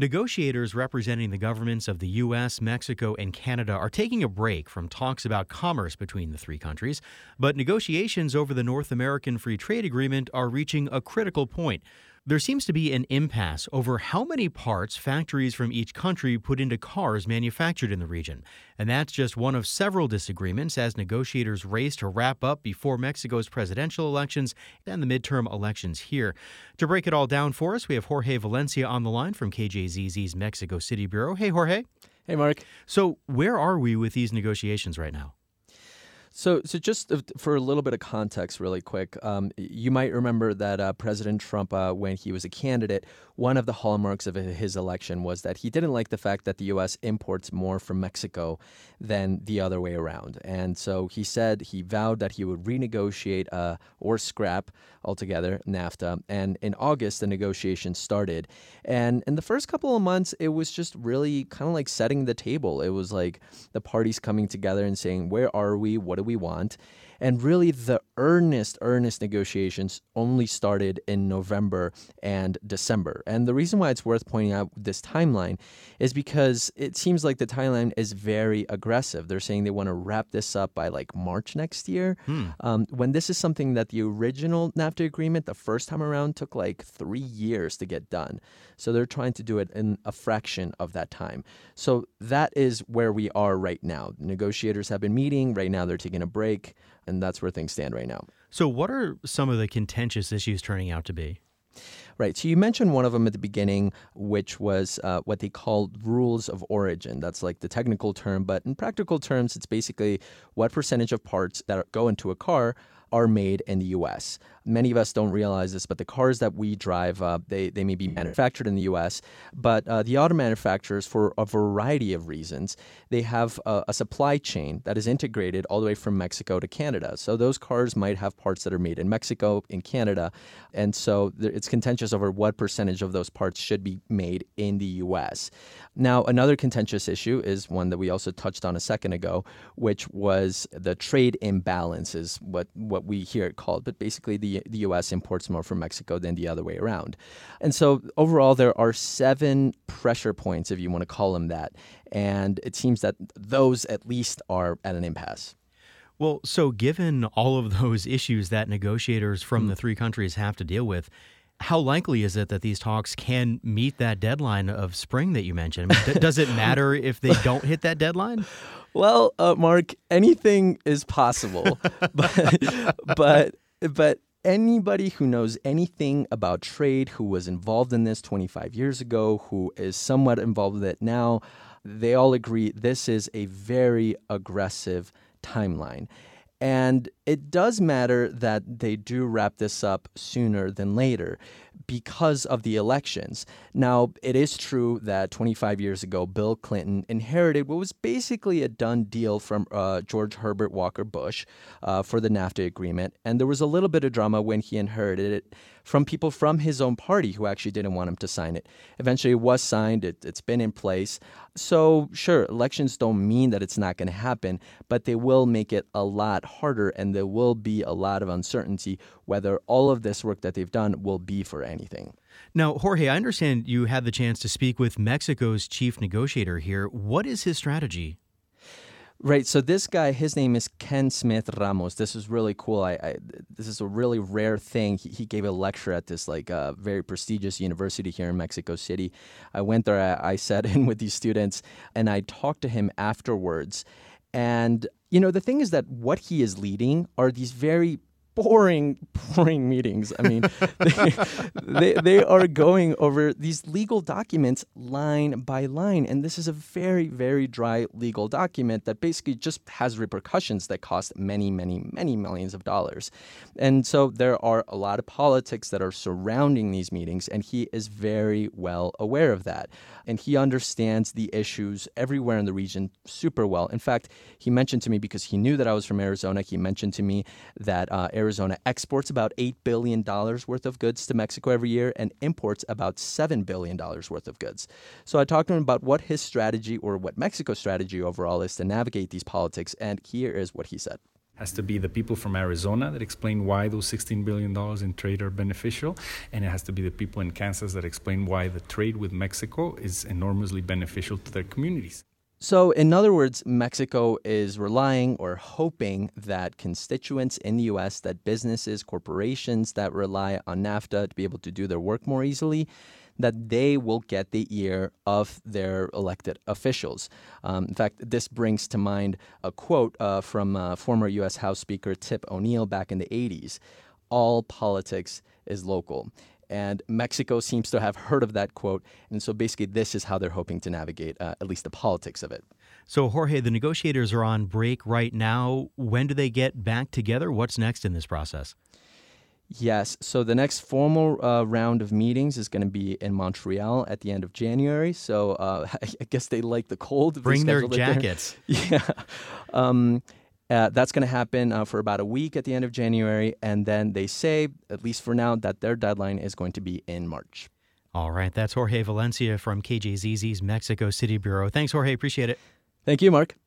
Negotiators representing the governments of the U.S., Mexico, and Canada are taking a break from talks about commerce between the three countries, but negotiations over the North American Free Trade Agreement are reaching a critical point. There seems to be an impasse over how many parts factories from each country put into cars manufactured in the region. And that's just one of several disagreements as negotiators race to wrap up before Mexico's presidential elections and the midterm elections here. To break it all down for us, we have Jorge Valencia on the line from KJZZ's Mexico City Bureau. Hey, Jorge. Hey, Mark. So where are we with these negotiations right now? So just for a little bit of context really quick, you might remember that President Trump, when he was a candidate, one of the hallmarks of his election was that he didn't like the fact that the U.S. imports more from Mexico than the other way around. And so he vowed that he would renegotiate or scrap altogether NAFTA. And in August, the negotiations started. And in the first couple of months, it was just really kind of like setting the table. It was like the parties coming together and saying, where are we? What do we want? And really, the earnest negotiations only started in November and December. And the reason why it's worth pointing out this timeline is because it seems like the timeline is very aggressive. They're saying they want to wrap this up by like March next year, when this is something that the original NAFTA agreement, the first time around, took like 3 years to get done. So they're trying to do it in a fraction of that time. So that is where we are right now. Negotiators have been meeting. Right now, they're taking a break. And that's where things stand right now. So what are some of the contentious issues turning out to be? Right. So you mentioned one of them at the beginning, which was what they call rules of origin. That's like the technical term. But in practical terms, it's basically what percentage of parts that go into a car are made in the U.S. Many of us don't realize this, but the cars that we drive, they may be manufactured in the U.S., but the auto manufacturers, for a variety of reasons, they have a supply chain that is integrated all the way from Mexico to Canada. So those cars might have parts that are made in Mexico, in Canada, and so it's contentious over what percentage of those parts should be made in the U.S. Now, another contentious issue is one that we also touched on a second ago, which was the trade imbalance is what we hear it called. But basically, the U.S. imports more from Mexico than the other way around. And so overall, there are 7 pressure points, if you want to call them that. And it seems that those at least are at an impasse. Well, so given all of those issues that negotiators from the three countries have to deal with, how likely is it that these talks can meet that deadline of spring that you mentioned? I mean, does it matter if they don't hit that deadline? Well, Mark, anything is possible, but anybody who knows anything about trade, who was involved in this 25 years ago, who is somewhat involved with it now, they all agree this is a very aggressive timeline. And it does matter that they do wrap this up sooner than later because of the elections. Now, it is true that 25 years ago, Bill Clinton inherited what was basically a done deal from George Herbert Walker Bush for the NAFTA agreement. And there was a little bit of drama when he inherited it from people from his own party who actually didn't want him to sign it. Eventually, it was signed. It's been in place. So, sure, elections don't mean that it's not going to happen, but they will make it a lot harder, and there will be a lot of uncertainty whether all of this work that they've done will be for anything. Now, Jorge, I understand you had the chance to speak with Mexico's chief negotiator here. What is his strategy? Right. So this guy, his name is Ken Smith Ramos. This is really cool. This is a really rare thing. He gave a lecture at this very prestigious university here in Mexico City. I went there. I sat in with these students, and I talked to him afterwards. And, the thing is that what he is leading are these very boring meetings. I mean, they are going over these legal documents line by line. And this is a very, very dry legal document that basically just has repercussions that cost many, many, many millions of dollars. And so there are a lot of politics that are surrounding these meetings, and he is very well aware of that. And he understands the issues everywhere in the region super well. In fact, he mentioned to me, because he knew that I was from Arizona, he mentioned to me that Arizona exports about $8 billion worth of goods to Mexico every year and imports about $7 billion worth of goods. So I talked to him about what his strategy, or what Mexico's strategy overall is to navigate these politics, and here is what he said. has to be the people from Arizona that explain why those $16 billion in trade are beneficial, and it has to be the people in Kansas that explain why the trade with Mexico is enormously beneficial to their communities. So, in other words, Mexico is relying or hoping that constituents in the U.S., that businesses, corporations that rely on NAFTA to be able to do their work more easily, that they will get the ear of their elected officials. In fact, this brings to mind a quote from former U.S. House Speaker Tip O'Neill back in the 80s. All politics is local. And Mexico seems to have heard of that quote. And so basically, this is how they're hoping to navigate at least the politics of it. So, Jorge, the negotiators are on break right now. When do they get back together? What's next in this process? Yes. So the next formal round of meetings is going to be in Montreal at the end of January. So I guess they like the cold. Bring their jackets. Yeah. That's going to happen for about a week at the end of January. And then they say, at least for now, that their deadline is going to be in March. All right. That's Jorge Valencia from KJZZ's Mexico City Bureau. Thanks, Jorge. Appreciate it. Thank you, Mark.